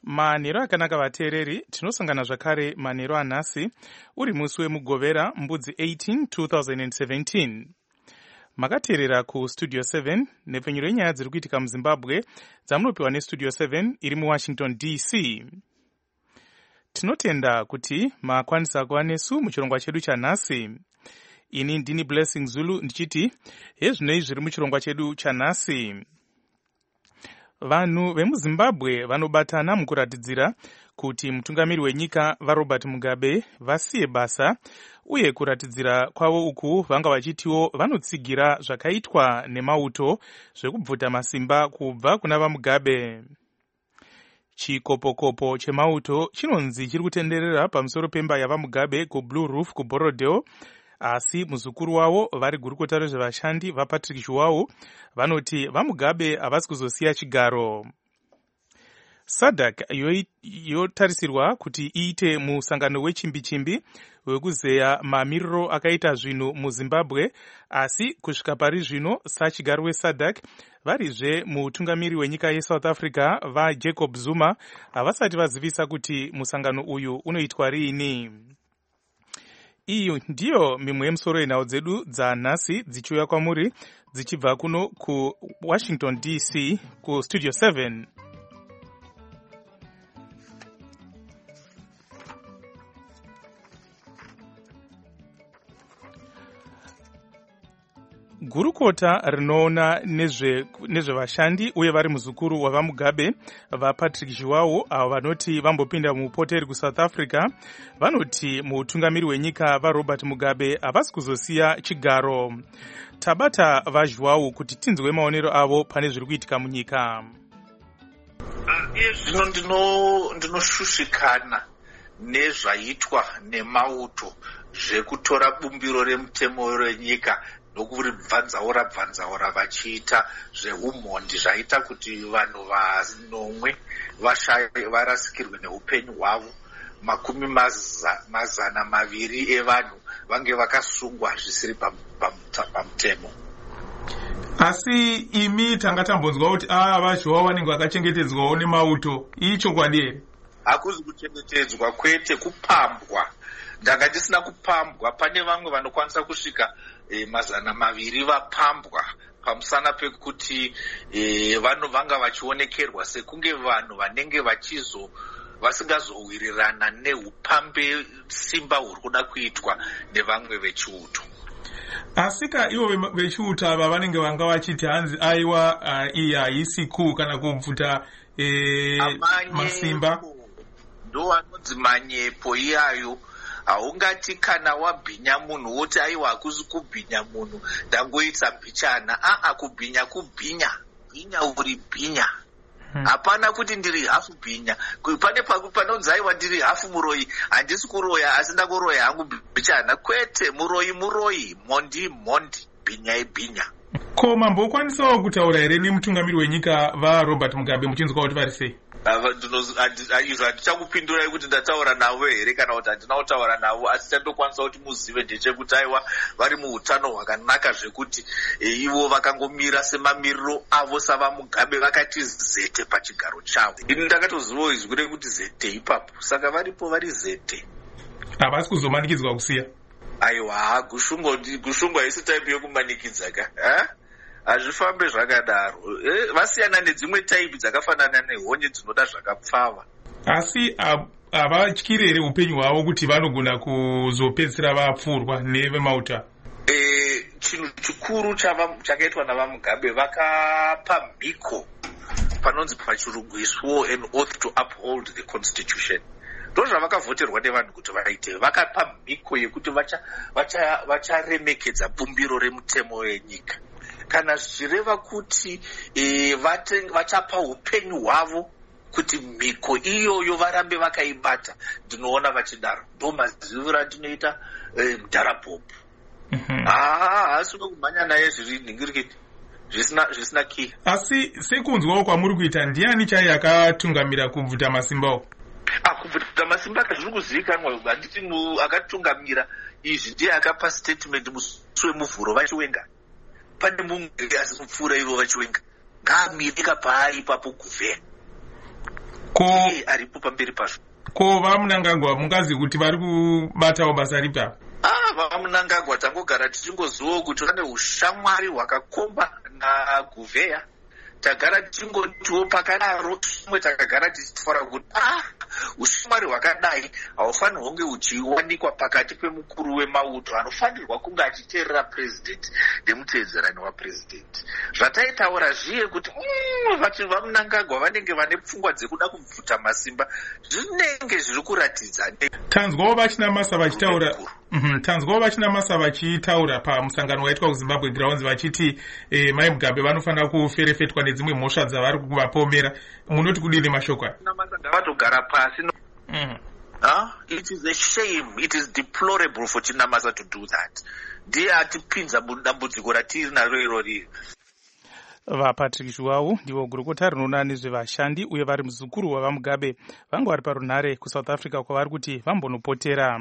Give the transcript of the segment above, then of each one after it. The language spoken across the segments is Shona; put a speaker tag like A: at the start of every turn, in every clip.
A: Manheru akanaka vateereri, tinosangana zvakare manheru anhasi uri musi wemugovera mbudzi 18 2017. Makateerera kustudio 7 nepfenyuro yenyaya dziri kuitika muZimbabwe dzamunopiwa nestudio 7 iri muWashington DC. Tinotenda kuti makwanisa kuva nesu muchirongwa chedu chanhasi. Ini ndini Blessing Zulu ndichiti hezvinoi zviri muchirongwa chedu chanhasi. Vanhu vemuZimbabwe vanobatana mukuratidzira kuti mutungamiri wenyika vaRobert Mugabe vasiye basa, uye kuratidzira kwavo uku vanga vachitiwo vanotsigira zvakaitwa nemauto zvekubvuta masimba kubva kuna vaMugabe. Chikopokopo chemauto chinonzi chiri kutenderera pamusoro pemba yavaMugabe kuBlue Roof kuBorodale, asi muzukuru wavo vari gurukota rezvevashandi vaPatrick Zhuwao vanoti vaMugabe havasi kuzosiya chigaro. SADC yotarisirwa kuti iite musangano wechimbi-chimbi wekuzeya mamiriro akaita zvinhu muZimbabwe, asi kusvika pari zvino sachigaro weSADC varizve mutungamiri wenyika yeSouth Africa vaJacob Zuma havasati vazivisa kuti musangano uyu unoitwa riini. Iyo ndiyo mimwe yemusoro yenhau dzedu dzanhasi dzichiuya kwamuri dzichibva kuno kuWashington DC kustudio 7. Gurukota rinoona nezvevashandi uye vari muzukuru wavaMugabe vaPatrick Zhuwao avo vanoti vambopinda mupoteri kuSouth Africa vanoti mutungamiri wenyika vaRobert Mugabe havasi kuzosiya chigaro. Tabata vaZhuwao kuti tinzwe maonero avo pane zviri kuitika munyika.
B: Zvino ndinoshushikana nezvaitwa nemauto zvekutora bumbiro remutemo renyika nokubvanzaura vachiita zveumhondi zvaita kuti vanhu vanomwe varasikirwe neupenyu hwavo. 200 evanhu vange vakasungwa zvisiri pamutemo.
A: Asi imi tanga tambonzwa kuti vaZhuwao vanenge vakachengetedzwawo nemauto. Iyi chokwadi here?
B: Hakuzi kuchengetedzwa, kwete kupambwa. Ndanga ndisina kupambwa. Pane vamwe vanokwanisa kusvika 200 vapambwa pamusana pekuti vanhu vanga vachionekerwa sekunge vanhu vanenge vasingazowirirana neupambe simba huri kuda kuitwa nevamwe vechiuto.
A: Asika ivo vechiuto ava vanenge vanga vachiti hanzi aiwa iyi haisi kana kubvuta masimba.
B: Ndo vanonzi manyepo iyayo. Haungati kana wabhinya munhu woti aiwa hakuzi kubhinya munhu ndangoita mbichana. Kubhinya bhinya uri bhinya. Hapana kuti ndiri hafu bhinya. Pane panonzi aiwa ndiri hafu muroyi, handisi kuroya asi ndakuroya hangu mbichana. Kwete, muroyi, mondi, bhinya ibhinya.
A: Ko mambokwanisawo kutaura here nemutungamiri wenyika vaRobert Mugabe muchinzwa kuti vari sei?
B: Handichakupindurai kuti ndataura navo here kana kuti handina kutaura navo, asi chandokwanisa kuti muzive ndechekuti aiwa vari muutano hwakanaka zvekuti ivo vakangomira semamiriro avo savaMugabe vakati zete pachigaro chavo. Ini ndakatozivawo izwi rekuti zete ipapo, saka varipo vari zete.
A: Havasi kuzomanikidzwa kusiya.
B: Aiwa, gushungwa haisi taipi yokumanikidza ka. Hazvifambe zvakadaro. Vasiyana nedzimwe taipi dzakafanana nehonye dzinoda zvakapfava.
A: Asi havatyiri here upenyu hwavo kuti vanogona kuzopedzisira vapfurwa nevemauta?
B: Chinhu chikuru chakaitwa navaMugabe, vakapa mhiko panonzi pachirungu an oath to uphold the constitution. Ndozvavakavhoterwa nevanhu kuti vaite. Vakapa mhiko yekuti vacharemekedza bumbiro remutemo wenyika. Kana zvichireva kuti vachapa upenyu hwavo kuti mhiko iyoyo varambe vakaibata, ndinoona vachidaro. Ndo maziviro andinoita mudharapopu. Haasi kumhanya naye zviri nhingirikiti zvisina ki.
A: Asi sekunzwawo kwamuri kuita, ndiani chaiye akatungamira kubvuta masimbawo?
B: Kubvuta masimba zviri kuzivikanwa, handiti akatungamira izvi ndiye akapa statement musi wemuvhuro vachiwenga. Pane mumwe asi kupfuura ivo vachiwenga. Ngamirika paari ipapo kuvhe. aripo pamberi pazvo.
A: Ko vaMnangagwa mungazi kuti vari kubatawo basa ripi apa?
B: VaMnangagwa tangogara tichingozivawo kuti vane ushamwari hwakakomba naGouveia. Tagara tichingotiwo pakadaro tumwe takagara tichitaura kuti ushamwari hwakadai haufanirwi kunge uchiwanikwa pakati pemukuru wemauto anofanirwa kunge achiteerera president nemutevedzerani wapresident. Zvataitaura zviye kuti vati vaMnangagwa vanenge vane pfungwa dzekuda kubvuta masimba zvinenge zviri kuratidza.
A: Tanzwawo vachina masa vachitaura pamusangano waitwa kuZimbabwe Grounds vachiti Mai Mugabe vanofanira kuferefetwa nedzimwe mhosva dzavari kuvapomera. Munoti kudini mashoko aya?
B: Vatogara pasi. It is a shame, it is deplorable for Chinamasa to do that. Ndiye atipinza mudambudziko ratiri naro irori.
A: VaPatrick Zhuwao ndivo gurukota rinoona nezvevashandi uye vari muzukuru wavaMugabe vange vari parunhare kuSouth Africa kwavari kuti vambonopotera.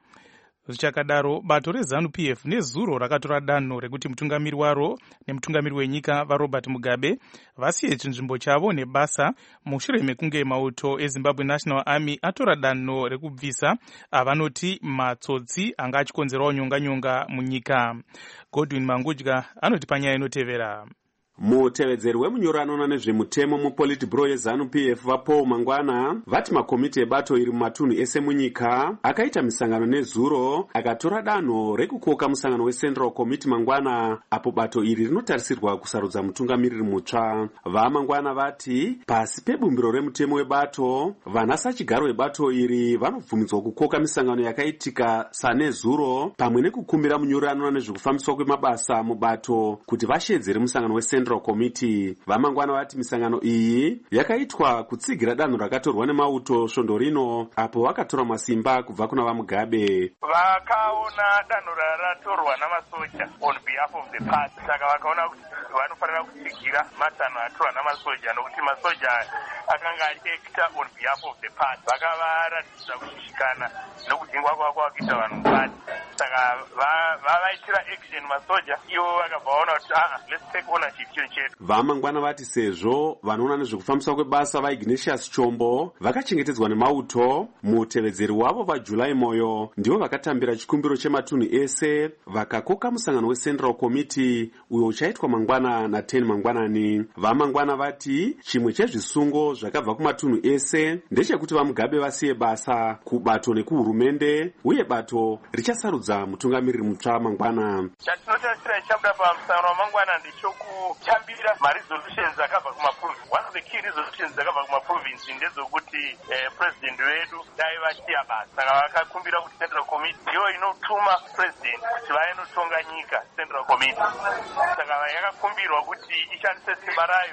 A: Zvichakadaro, bato reZANU-PF nezuro rakatora danho rekuti mutungamiri waro nemutungamiri wenyika vaRobert Mugabe vasiye chinzvimbo chavo nebasa mushure mekunge mauto eZimbabwe National Army atora danho rekubvisa avanoti matsotsi anga achikonzerawo nyonga munyika. Godwin Mangudya anoti panyaya inotevera.
C: Mutevedzeri wemunyoro anoona nezvemutemo muPolitburo yeZANU-PF vaPaul Mangwana vati makomiti ebato iri mumatunhu ese munyika akaita misangano nezuro akatora danho rekukoka musangano weCentral Committee Mangwana apo bato iri rinotarisirwa kusarudza mutungamiriri mutsva. VaMangwana vati pasi pebumbiro remutemo webato vanasachigaro webato iri vanobvumidzwa kukoka misangano yakaitika sanezuro pamwe nekukumbira munyoro anoona nezvekufambiswa kwemabasa mubato kuti vashedzere musangano weCentral Committee. VaMangwana vati misangano iyi yakaitwa kutsigira danho rakatorwa nemauto svondo rino apo vakatora masimba kubva kuna vaMugabe.
D: Vakaona danho ratorwa namasoja on behalf of the party, saka vakaona kuti vanofanira kutsigira matanho atorwa namasoja nokuti masoja akanga achiekta on behalf of the party. Vakavaratidza kushishikana nokudhingwa kwavo kwavakuita vanhu mupati, saka vavaitira action masoja ivo vakabva vaona kuti let's take ownership.
C: VaMangwana vati sezvo vanoona nezvekufambiswa kwebasa vaIgnatius Chombo vakachengetedzwa nemauto, mutevedzeri wavo vaJulai Moyo ndivo vakatambira chikumbiro chematunhu ese vakakoka musangano weCentral Committee uyo uchaitwa mangwana na10 mangwanani. VaMangwana vati chimwe chezvisungo zvakabva kumatunhu ese ndechekuti vaMugabe vasiye basa kubato nekuhurumende uye bato richasarudza mutungamiriri mutsva mangwana.
D: Chatinotarisira chichabuda pamusangano wamangwana ndechokutambira maresolutions akabva kumaprovince. One of the key resolutions akabva kumaprovince ndedzokuti president wedu dai vasiya basa. Saka vakakumbira kuti Central Committee ndiyo inotuma president kuti vainotonga nyika Central Committee. Saka yakakumbirwa kuti ishandise simba rayo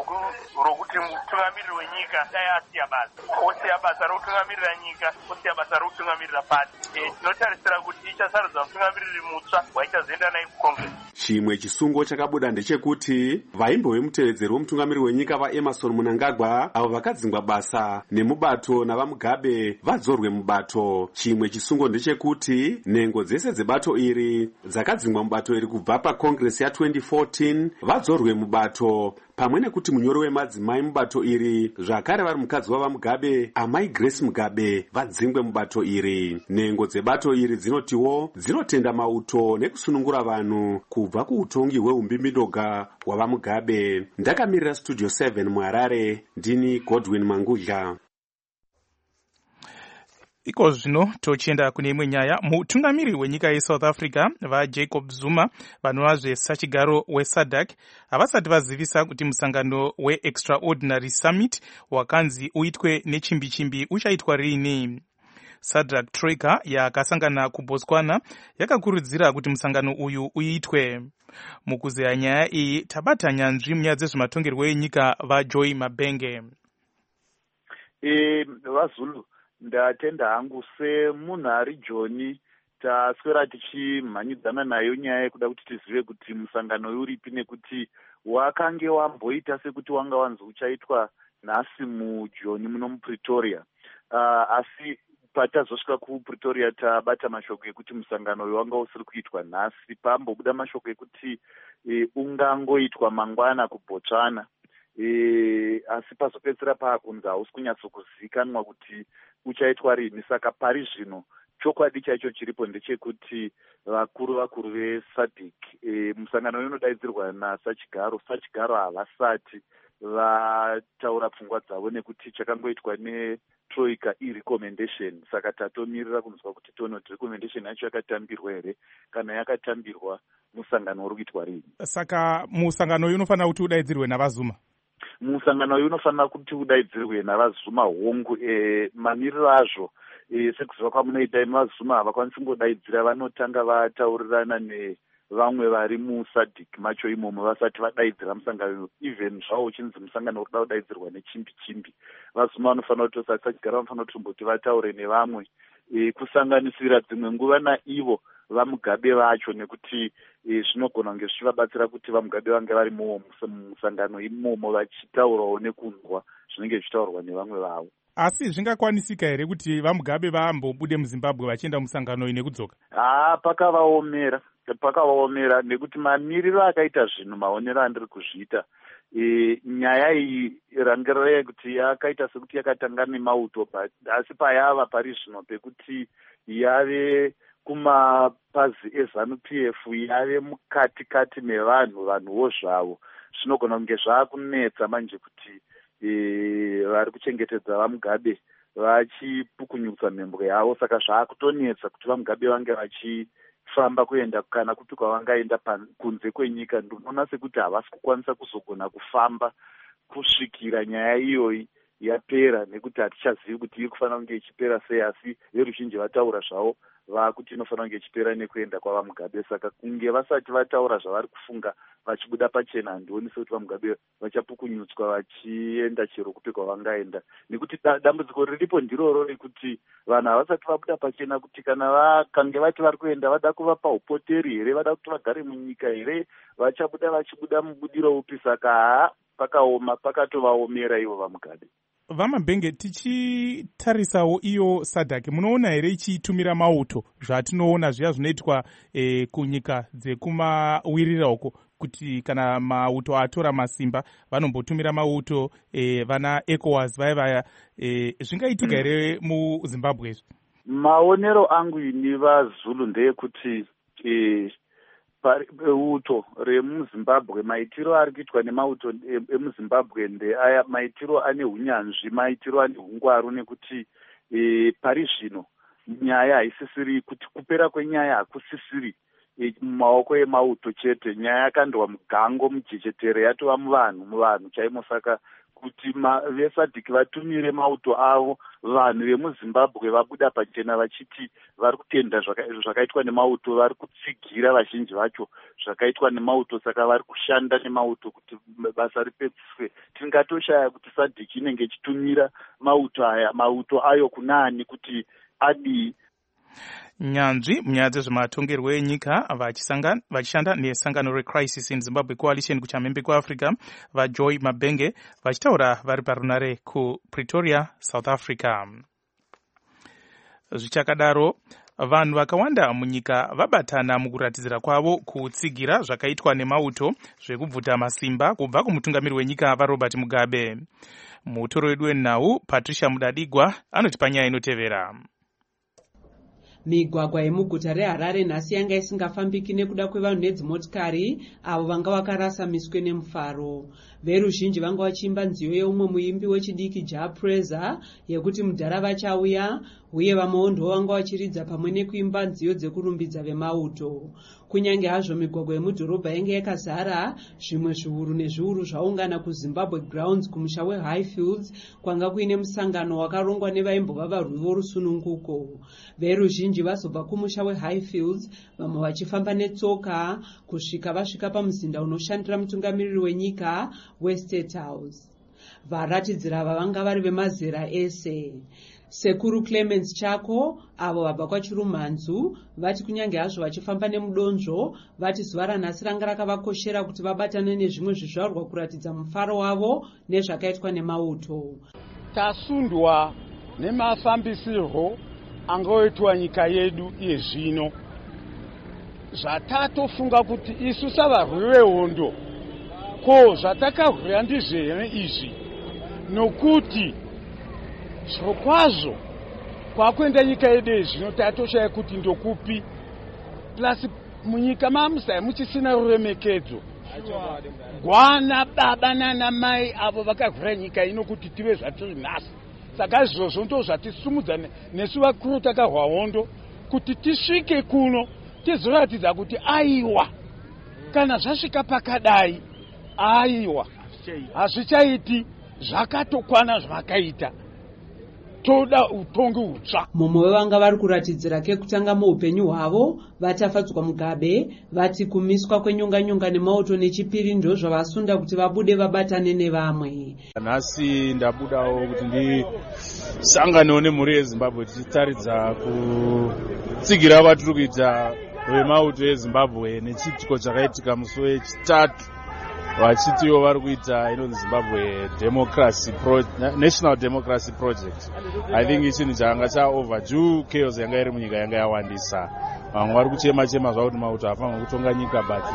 D: rokuti mutungamiriri wenyika dai asiya basa. Osiya basa rokutungamirira nyika, osiya basa rokutungamirira pati. Tinotarisira kuti ichasarudza mutungamiriri mutsva waichazoenda naye kuCongress.
C: Chimwe chisungo chakabuda ndechekuti vaimbo vemutevedzeri womutungamiriri wenyika vaEmmerson Mnangagwa avo vakadzingwa basa nemubato navaMugabe vadzorwe mubato. Chimwe chisungo ndechekuti nhengo dzese dzebato iri dzakadzingwa mubato iri kubva paCongress ya2014 vadzorwe mubato, pamwe nekuti munyoro wemadzimai mubato iri zvakare vari mukadzi wavaMugabe Amai Grace Mugabe vadzingwe mubato iri. Nhengo dzebato iri dzinotiwo dzinotenda mauto nekusunungura vanhu kubva kuutongi hweumbimbidoga hwavaMugabe. Ndakamirira Studio 7 muHarare, ndini Godwin Mangudya.
A: Iko zvino tochienda kune imwe nyaya. Mutungamiriri wenyika yeSouth Africa vaJacob Zuma vanova zvesachigaro weSADC havasati vazivisa kuti musangano weExtraordinary Summit wakanzi uitwe nechimbi-chimbi uchaitwa rini. SADC Troika yakasangana kuBotswana yakakurudzira kuti musangano uyu uitwe. Mukuzeya nyaya iyi tabata nyanzvi munyaya dzezvematongerwo enyika vaJoy Mabenge.
E: Vazulu ndatenda hangu semunhu ari Joni taswera tichimhanyidzana nayo nyaya yekuda kuti tizive kuti musangano uyu uripi nekuti wakange wamboita sekuti wanga wanzi uchaitwa nhasi muJoni muno muPretoria. Asi patazosvika kuPretoria tabata mashoko ekuti musangano uyu wanga usiri kuitwa nhasi, pambobuda mashoko ekuti ungangoitwa mangwana kuBotswana. asi pazopedzisira paakunzi hausi kunyatsokuzivikanwa kuti uchaitwa rini. Saka pari zvino chokwadi chaicho chiripo ndechekuti vakuru vesadhik musangano unodaidzirwa nasachigaro havasati vataura pfungwa dzavo nekuti chakangoitwa netroika irecommendation. Saka tatomirira kunzwa kuti tono kuti recommendation yacho yakatambirwa here, kana yakatambirwa musangano uri kuitwa rini.
A: Saka musangano uyu unofanira kuti udaidzirwe navazuma.
E: Musangano uyu unofanira kuti udaidzirwe navazuma hongu. Mamiriro azvo sekuziva kwamunoita vazuma havakwanisi kungodaidzira, vanotanga vataurirana nevamwe vari musadhik macho imomo vasati vadaidzira musangano. Even zvavo uchinzi musangano uri kuda kudaidzirwa nechimbi vazuma vanofanira kuti sachigara vanofanira kuti vataure nevamwe kusanganisira dzimwe nguva naivo vamugabe vacho, nekuti zvinogona kunge zvichivabatsira kuti vamugabe vange vari musangano imomo vachitaurawo nekunzwa zvinenge zvichitaurwa nevamwe vavo.
A: Asi zvingakwanisika here kuti vamugabe vaambobude muZimbabwe vachienda musangano nekudzoka? Pakavaomera nekuti mamiriro akaita zvinhu, maonero andiri kuzviita, nyaya iyi rangarira kuti yakaita sekuti yakatanga nemauto, asi payava pari zvino pekuti yave kumapazi eZANU-PF, yave mukati vanhuwo zvavo, zvinogona kunge zvaakunetsa manje kuti vari kuchengetedza vamugabe vachipukunyutsa mhembwe yavo. Saka zvaakutonetsa kuti vamugabe vange vachifamba kuenda kana kupi kwavangaenda kunze kwenyika. Ndinoona sekuti havasi kukwanisa kuzogona kufamba kusvikira nyaya iyoyi yapera, nekuti hatichazivi kuti iri kufanira kunge ichipera sei, asi veruzhinji vataura zvavo vakuti inofanira kunge ichipera nekuenda kwavamugabe. Saka kunge vasati vataura zvavari kufunga vachibuda pachena, handioni sekuti vamugabe vachapukunyutswa vachienda chero kupi kwavangaenda, nekuti dambudziko riripo ndiroro rekuti vanhu havasati vabuda pachena kuti kana vakange vati vari kuenda vada kuvapa upoteri here, vada kuti vagare munyika here, vachibuda mubudiro upi. Saka pakaoma, pakatovaomera ivo vamugabe. Vamabhenge, tichitarisawo iyo sadhaki, munoona here ichitumira mauto zvatinoona zviya zvinoitwa kunyika dzekumawirira uko, kuti kana mauto atora masimba vanombotumira mauto vana ECOWAS vaya zvingaitika here muZimbabwe izvi?
E: Maonero angu ini vaZulu ndeyekuti uto remuZimbabwe, maitiro ari kuitwa nemauto emuZimbabwe ndeaya maitiro ane hunyanzvi, maitiro ane hungwaru, nekuti pari zvino nyaya haisisiri kuti kupera kwenyaya hakusisiri mumaoko emauto chete. Nyaya yakandwa mugango, mujechetere, yatova muvanhu chaimo. Saka kuti vesadhiki vatumire mauto avo, vanhu vemuZimbabwe vabuda pachena vachiti vari kutenda zvakaitwa nemauto, vari kutsigira vazhinji vacho zvakaitwa nemauto. Saka vari kushanda nemauto kuti basa ripedziswe. Tingatoshaya kuti sadhiki inenge ichitumira mauto ayo kunaani kuti adii.
A: Nyanzvi munyaya dzezvematongerwo enyika vachishanda nesangano reCrisis in Zimbabwe Coalition kuchamhembe kweAfrica, vaJoy Mabhenge vachitaura vari parunare kuPretoria, South Africa. Zvichakadaro, vanhu vakawanda munyika vabatana mukuratidzira kwavo kutsigira zvakaitwa nemauto zvekubvuta masimba kubva kumutungamiri wenyika vaRobert Mugabe. Mutoro wedu wenhau Patricia Mudadigwa anotipa nyaya inotevera.
F: Migwagwa yemuguta reHarare nhasi yanga isingafambiki nekuda kwevanhu nedzimotikari avo vanga vakarasa miswe nemufaro. Veruzhinji vanga vachiimba nziyo yeumwe muimbi wechidiki Japreza yekuti mudhara vachauya, uye vamwewo ndo vanga vachiridza pamwe nekuimba nziyo dzekurumbidza vemauto. Kunyange hazvo migwagwa yemudhorobha yanga yakazara, zvimwe zviuru nezviuru zvaungana kuZimbabwe Grounds kumusha weHighfields kwanga kuine musangano wakarongwa nevaimbova varwi vorusununguko. Veruzhinji vazobva kumusha weHighfields, vamwe vachifamba netsoka kusvika vasvika pamuzinda unoshandira mutungamiriri wenyika weState House. Varatidzira ava vanga vari vemazera ese. Sekuru Clemens Chako avo vabva kwaChirumhanzu vati kunyange hazvo vachifamba nemudonzvo, vati zuva ranhasi ranga rakavakoshera kuti vabatane nezvimwe zvizvarwa kuratidza mufaro wavo nezvakaitwa nemauto.
G: Tasundwa nemafambisirwo angoitwa nyika yedu yezvino. Zvatatofunga kuti isu savarwi vehondo, ko zvatakahwira ndizvere izvi? nokuti zvirokwazvo kwakuenda nyika yedu zvino tatoshaya kuti ndokupi, plus munyika mamusai muchisina ruremekedzo. Gwana baba nana mai avo vakavhura nyika ino kuti tive zvatiri nhasi. Saka izvozvo ndo zvatisumudza nesu vakuru takarwa hondo kuti tisvike kuno tizoratidza kuti aiwa kana zvasvika pakadai aiwa hazvichaiti zvakatokwana zvakaita, toda utongi hutsva.
F: Mumwe wevanga vari kuratidzira kekutanga muupenyu hwavo vatafadzwa Mugabe vati kumiswa kwenyonganyonga nemauto nechipiri ndo zvavasunda kuti vabude vabatane nevamwe.
H: Nhasi ndabudawo kuti ndisanganewo nemhuri yeZimbabwe tichitaridza kutsigira vatiri kuita vemauto eZimbabwe nechiitiko chakaitika musi wechitatu vachitiwo vari kuita inonzi Zimbabwe National Democracy Project. I think chinhu changa cha overdue, chaos yanga iri munyika yanga yawandisa. Vamwe vari kuchema zvavo kuti mauto hafanira kutonga nyika, but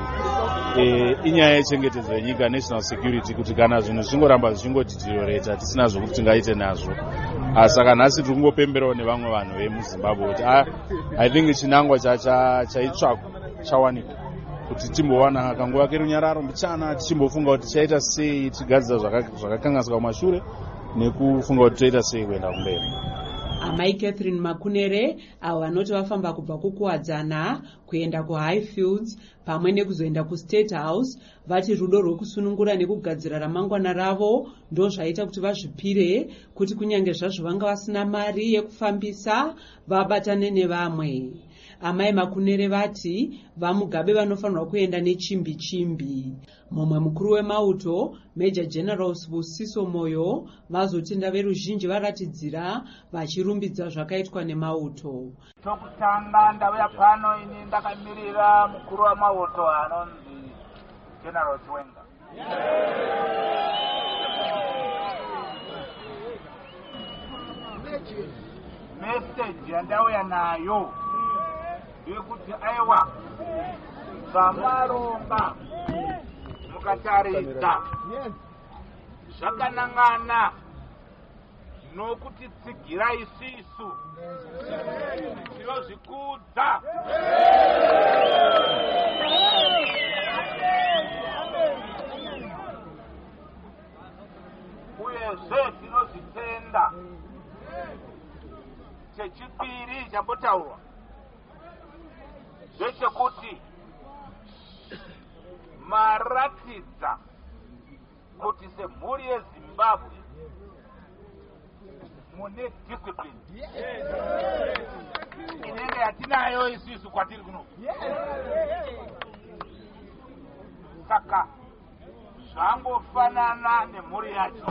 H: inyaya yechengetedzo yenyika, national security, kuti kana zvinhu zvingoramba zvichingodeteriorata tisina zvokuti tingaite nazvo. Saka nhasi tiri kungopemberawo nevamwe vanhu vemuZimbabwe kuti I think chinangwa chaitsvakwa chawanikwa, kuti timbowana kanguva kerunyararo mbichana tichimbofunga kuti tichaita sei tigadzira zvakakanganisika kumashure nekufunga kuti toita sei kuenda kumberi.
F: Amai Catherine Makunere avo vanoti vafamba kubva kukuwadzana kuenda kuHighfields pamwe nekuzoenda kuState House vati rudo rwekusunungura nekugadzira ramangwana ravo ndo zvaita kuti vazvipire kuti kunyange zvazvo vanga vasina mari yekufambisa vabatane nevamwe. Amai Makunere vati vaMugabe vanofanirwa kuenda nechimbi chimbi. Mumwe mukuru wemauto Major General Sibusiso Moyo vazotenda veruzhinji varatidzira vachirumbidza zvakaitwa nemauto.
I: Tokutanga ndauya pano ini ndakamirira mukuru wemauto anonzi General Chiwenga. Message yandauya nayo yekuti aiwa zvamaronga mukataridza zvakanangana nokuti tsigira isisu tinozvikudza. Uyezve tinozvitenda. Chechipiri chambotaurwa zvechekuti maratidza kuti semhuri yeZimbabwe mune discipline inenge yatinayo isusu kwatiri kuno. Saka zvangofanana nemhuri yacho.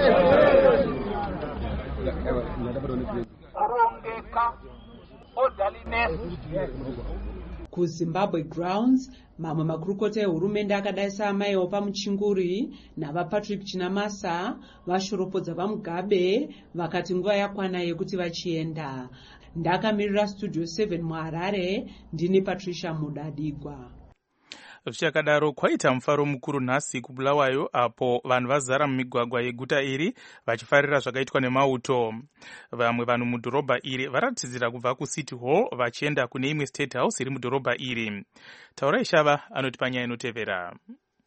I: Kurongeka, orderliness.
F: KuZimbabwe Grounds mamwe makurukota ehurumende akadai saamaiwo pamuchinguri navaPatrick Chinamasa vashoropodza vaMugabe vakati nguva yakwana yekuti vachienda. Ndakamirira Studio 7 muHarare, ndini Patricia Mudadigwa.
A: Zvichakadaro kwaita mufaro mukuru nhasi kuBulawayo apo vanhu vazara mumigwagwa yeguta iri vachifarira zvakaitwa nemauto. Vamwe vanhu mudhorobha iri varatidzira kubva kuCity Hall vachienda kune imwe State House iri mudhorobha iri. Taurai Shava anoti panyaya inotevera.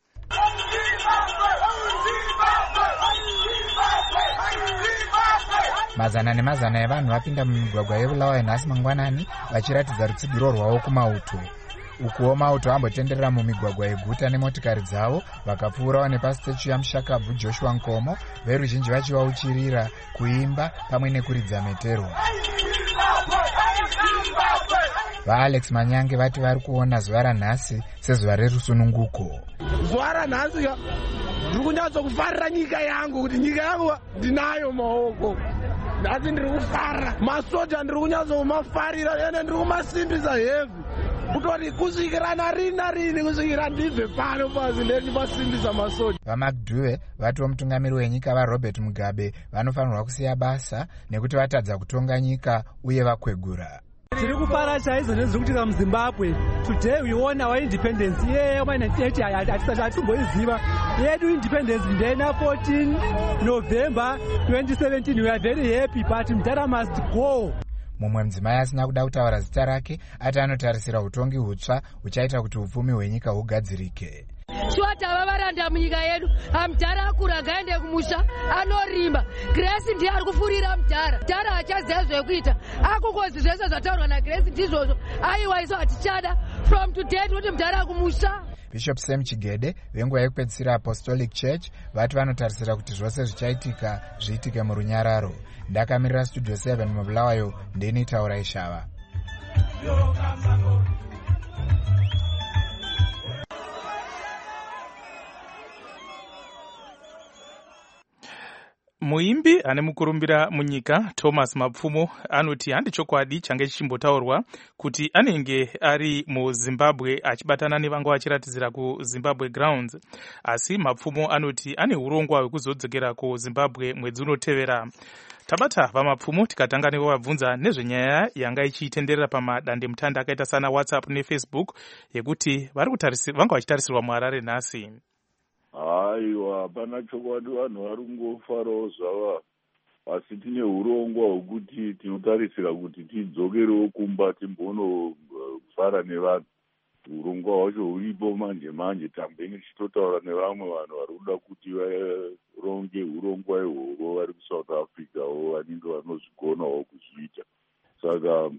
J: Mazana nemazana evanhu vapinda mumigwagwa yeBulawayo nhasi mangwanani vachiratidza rutsigiro rwavo kumauto. Ukuwo mauto ambotenderera mumigwagwa yeguta nemotikari dzavo vakapfuurawo nepasitechu yamushakabvu Joshua Nkomo, veruzhinji vachivauchirira, kuimba pamwe nekuridza metero. VaAlex Manyange vati vari kuona zuva ranhasi sezuva rerusununguko.
K: Zuva ranhasi ndiri kunyatsokufarira nyika yangu, kuti nyika yangu ndinayo maoko. Nhasi ndiri kufara, masoja ndiri kunyatsokumafarira ene ndiri kumasimbisa hevi. Kutori kusvikira narini kusvikira ndibve pano pasi ndinosimbisa masoja.
J: VaMcDuwe vatiwo mutungamiri wenyika vaRobert Mugabe vanofanirwa kusiya basa nekuti vatadza kutonga nyika uye vakwegura.
L: tiri kufara chaizvo nezviri kuitika muzimbabwe. Today we won our independence ye1980 hatimboiziva yedu independence ndena 14 November 2017. We are very happy but Mutara must go.
J: Mumwe mudzimai asina kuda kutaura zita rake ati anotarisira utongi hutsva huchaita kuti upfumi hwenyika hugadzirike.
M: Tava varanda munyika yedu. Mutara akura ngaende kumusha anorima. Grace ndiye ari kufurira Mutara. Mutara hachaziva zvekuita. Akukozi zvese zvataurwa naGrace ndizvozvo. Aiwa isu hatichada from today kuti Mutara kumusha.
J: Bishop Sam Chigede venguva yekupedzisira Apostolic Church vati vanotarisira kuti zvose zvichaitika zviitike murunyararo. Ndakamirira Studio 7 mubulawayo ndini Taura Ishava.
A: Muimbi ane mukurumbira munyika Thomas Mapfumo anoti handi chokwadi change chichimbotaurwa kuti anenge ari muZimbabwe achibatana nevanga vachiratidzira kuZimbabwe Grounds, asi Mapfumo anoti ane urongwa hwekuzodzokera kuZimbabwe mwedzi unotevera. Tabata vaMapfumo tikatanga nevabvunza nezvenyaya yanga ichitenderera pamadande mutande akaita sana WhatsApp neFacebook yekuti vanga vachitarisirwa muHarare nhasi.
N: Aiwa, hapana chokwadi, vanhu vari kungofarawo zvava, asi tine urongwa hwekuti tinotarisira kuti tidzokerewo kumba timbonofara nevanhu. Urongwa hwacho huripo manje tambenge tichitotaura nevamwe vanhu vari kuda kuti varonge urongwa ihwohwo vari kuSouth Africawo vanenge vanozvigonawo kuzviita. Saka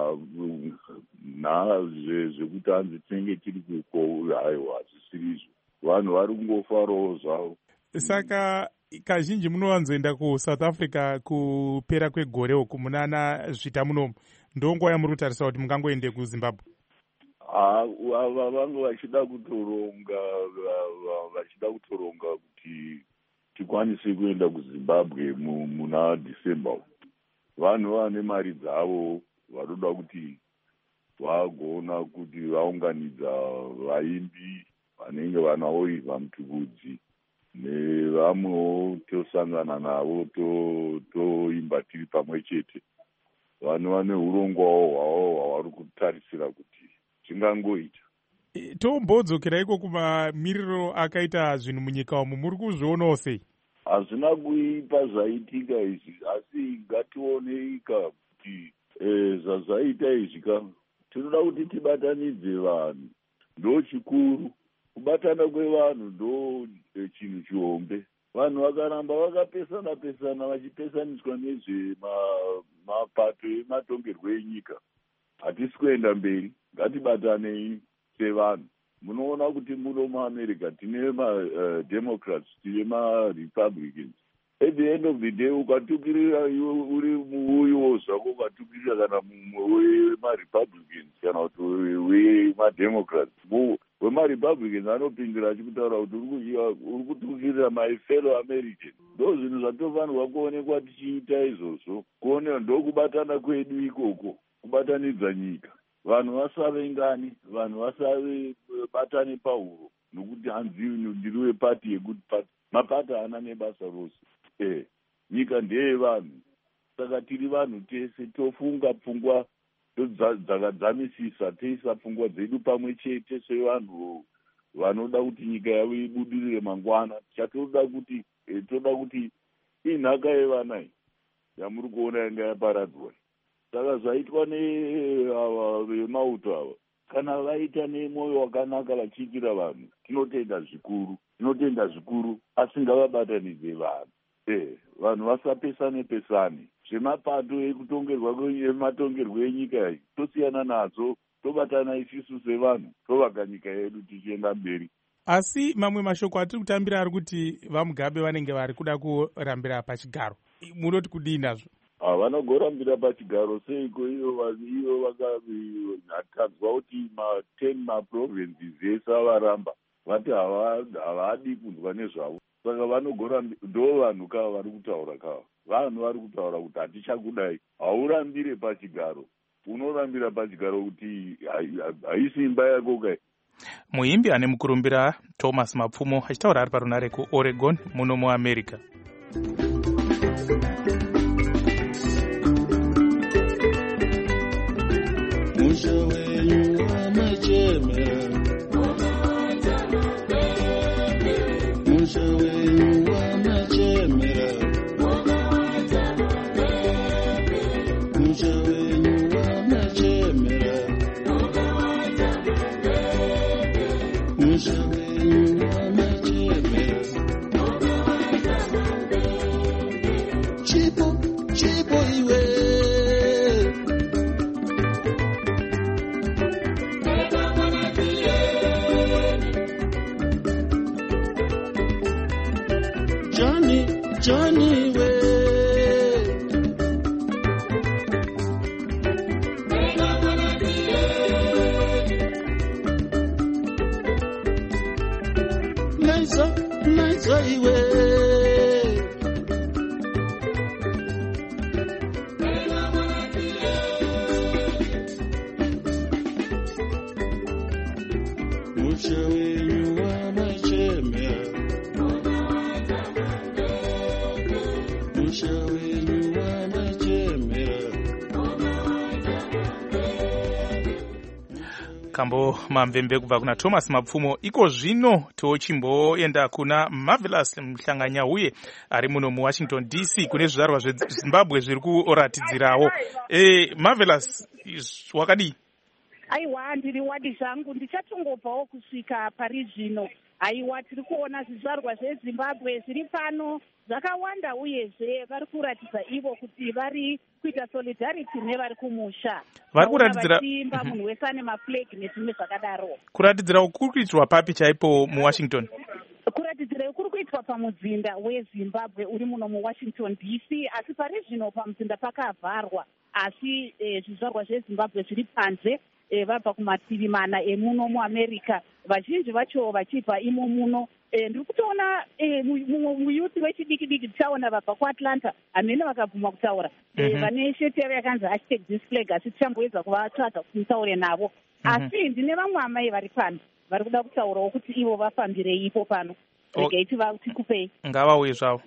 N: zvekuti hanzi tinenge tiri kuko aiwa hazvisirizvo. Vanhu vari kungofarawo zvavo.
A: Saka kazhinji munowanzoenda kuSouth Africa kupera kwegore uku munana zvita munomu. Ndonguva yamuri kutarisa kuti mungangoende kuZimbabwe?
N: Ava vanga vachida kutoronga kuti tikwanise kuenda kuZimbabwe muna December. Vanhu vane mari dzavo vanoda kuti vagona kuti vaunganidza vaimbi vanenge vana Oliver Mtukudzi nevamwewo tosangana navo toimba tiri pamwe chete. Vanhu vane urongwawo hwavo hwavari kutarisira kuti chingangoita.
A: Tombodzokera iko kumamiriro akaita zvinhu munyika umu, muri kuzvionawo sei?
N: Hazvina kuipa zvaitika izvi, asi ngationeika kuti zvazvaita izvi tinoda kuti tibatanidze vanhu, ndo chikuru. Kubatana kwevanhu ndo chinhu chihombe. Vanhu vakaramba vakapesana vachipesaniswa nezvemapato ematongerwo enyika, hatisi kuenda mberi. Ngatibatanei sevanhu. Munoona kuti muno muAmerica tine maDemocrats tine maRepublicans. At the end of the day ukatukirira uri muuyo zvako ukatukirira kana mumwe wemaRepublicans kana kuti wemaDemocrats, wemaRepublicans anopindira achikutaura kuti uri kutukirira my fellow Americans. Ndo zvinhu zvatofanirwa kuonekwa tichiita izvozvo, kuoneka ndokubatana kwedu ikoko, kubatanidza nyika. Vanhu vasavengani, vanhu vasabatane pahuro nokuti hanzi ndiri wepati yekuti mapati haana nebasa rose. Nyika ndeye vanhu, saka tiri vanhu tese tofunga pfungwa dzakadzamisisa, toisa pfungwa dzedu pamwe chete sevanhu vanoda kuti nyika yavo ibudirire mangwana. Chatoda kuti inhaka yevana iyi yamuri kuona yanga yaparadzwa. Saka zvaitwa vemauto ava, kana vaita nemwoyo wakanaka vachiitira vanhu, tinotenda zvikuru, asi ngavabatanidze vanhu. Vanhu vasapesane. Zvemapato ematongerwo enyika iyi tosiyana nadzo, tobatana isisu sevanhu, tovaka nyika yedu tichienda mberi.
A: Asi mamwe mashoko atiri kutambira ari kuti vaMugabe vanenge vari kuda kurambira pachigaro. Munoti kudii nazvo?
N: Vanogorambira pachigaro seiko iyo vakatadzwa kuti 10 maprovinces ese avaramba, vati havadi kunzwa nezvavo. Saka ndo vanhu kava vari kutaura kava. Vanhu vari kutaura kuti hatichakudai. Haurambire pachigaro, unorambira pachigaro kuti haisi imba yako kai.
A: Muimbi ane mukurumbira Thomas Mapfumo achitaura ari parunare kuOregon muno muAmerica.
O: chipo iwe Johnny we Nice iwe
A: kambo mamvembe kubva kuna Thomas Mapfumo. Iko zvino tochimboenda kuna Marvelous Mhlanganya uye ari muno muWashington DC kune zvizvarwa zveZimbabwe zviri kuratidzirawo. Marvelous, wakadi?
P: Aiwa, ndiri wadi zvangu, ndichatongobvawo kusvika pari zvino. Aiwa, tiri kuona zvizvarwa zveZimbabwe zviri pano zvakawanda, uyezve vari kuratidza ivo kuti vari kuita solidarity nevari kumusha.
A: Vari kuratidzira
P: vachiimba munhu wese ane maflag nezvimwe zvakadaro.
A: Kuratidzira kuri kuitwa papi chaipo muWashington?
P: Kuratidzira kuri kuitwa pamuzinda weZimbabwe uri muno muWashington DC, asi pari zvino pamuzinda pakavharwa, asi zvizvarwa zveZimbabwe zviri panze vabva kumativi mana emuno muAmerica, vazhinji vacho vachibva imo muno. Ndiri kutoona muyuthi wechidiki tichaona vabva kuAtlanta hamene vakabvuma kutaura, vane sheti yavo yakanzi #disflag, asi tichamboedza kuvatsvaga kuti mutaure navo. Asi ndine vamwe amai vari pano vari kuda kutaurawo kuti ivo vafambireipo pano. Regai tikupei.
A: Ngavauye zvavo.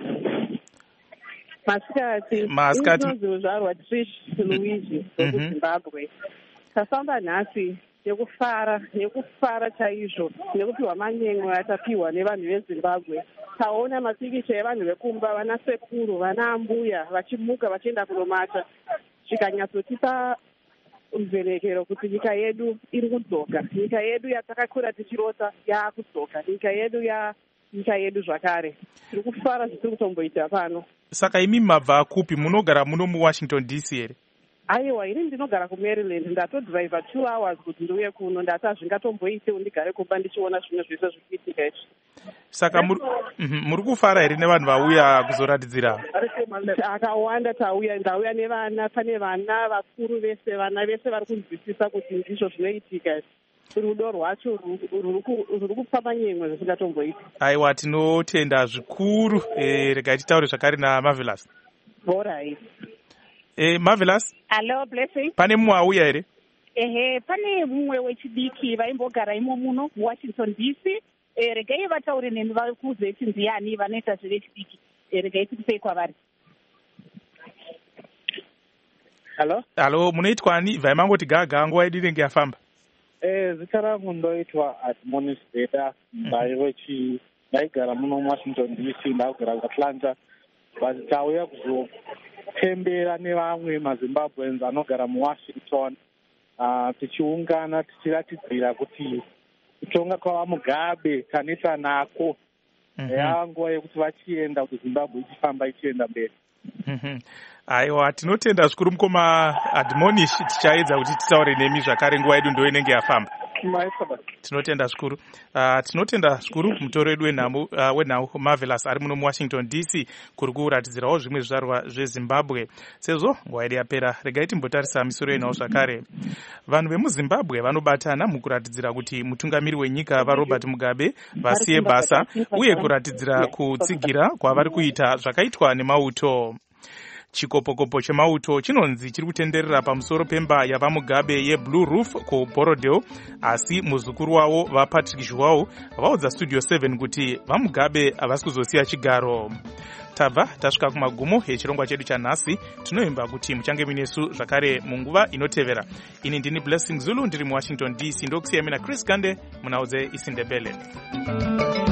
Q: Masikati. Inozvizvarwa Trish Luigi wekuZimbabwe. Tafamba nhasi nekufara chaizvo nekupiwa manyengo atapiwa nevanhu veZimbabwe. Taona mapikicha evanhu vekumba, vana sekuru, vana ambuya vachimuka vachienda kunomata, zvikanyatsotipa mverekero kuti nyika yedu iri kudzoka. Nyika yedu yatakakura tichirota yaakudzoka. Nyika yedu zvakare. Tiri kufara zvitiri kutomboita pano.
A: Saka imi mabva kupi? Munogara muno muWashington DC here?
Q: Aiwa, ini ndinogara kuMaryland. Ndatodhiraivha 2 hours kuti ndiuye kuno. Ndati hazvingatomboitewo ndigare kumba ndichiona zvimwe zvese zvichiitika izvi.
A: Saka muri kufara here nevanhu vauya kuzoratidzira?
Q: Akawanda ndauya nevana, pane vana vakuru vese, vana vese vari kunzwisisa kuti ndizvo zvinoitika izvi. Rudo rwacho ruri kufamba nyemwe zvisingatomboita.
A: Aiwa, tinotenda zvikuru. Regai titaure zvakare naMarvelous.
Q: Alright.
A: Marvelous.
P: Hello, Blessing.
A: Pane mumwe auya here?
P: Pane mumwe wechidiki vaimbogara imo muno muWashington DC. Regai vataure nemi vakuudze kuti ndiani vanoita zvevechidiki. Regai tikupei kwavari.
A: Halo, munoitwani? Vaimangoti gaga nguva yedu inenge yafamba.
R: Zita rangu ndoitwa Admonis Beda, ndaigara muno muWashington DC, ndakugara kuAtlanta. Tauya kuzotembera nevamwe maZimbabweans anogara muWashington, tichiungana tichiratidzira kuti kutonga kwavaMugabe kanisa nako yava nguva yekuti vachienda kuti Zimbabwe ichifamba ichienda mberi.
A: Aiwa, tinotenda zvikuru mukoma Admonish, tichaedza kuti titaure nemi zvakare nguva yedu ndo inenge yafamba. Tinotenda zvikuru. Tinotenda zvikuru mutoro wedu wenhau Marvelous ari muno muWashington DC kuri kuratidzirawo zvimwe zvizvarwa zveZimbabwe. Sezvo nguva yedu yapera, regai timbotarisa misoro yenhau zvakare. Vanhu vemuZimbabwe vanobatana mukuratidzira kuti mutungamiri wenyika vaRobert Mugabe vasiye basa uye kuratidzira kutsigira kwavari kuita zvakaitwa nemauto. Chikopokopo chemauto chinonzi chiri kutenderera pamusoro pemba yavaMugabe yeBlue Roof kuBorodeo, asi muzukuru wavo vaPatrick Zhuwao vaudza Studio 7 kuti vaMugabe havasi kuzosiya chigaro. Tabva tasvika kumagumo echirongwa chedu chanhasi. Tinoimba kuti muchange minesu zvakare munguva inotevera. Ini ndini Blessing Zulu ndiri muWashington DC, ndokusiyamina Chris Gande munaudze isindebele.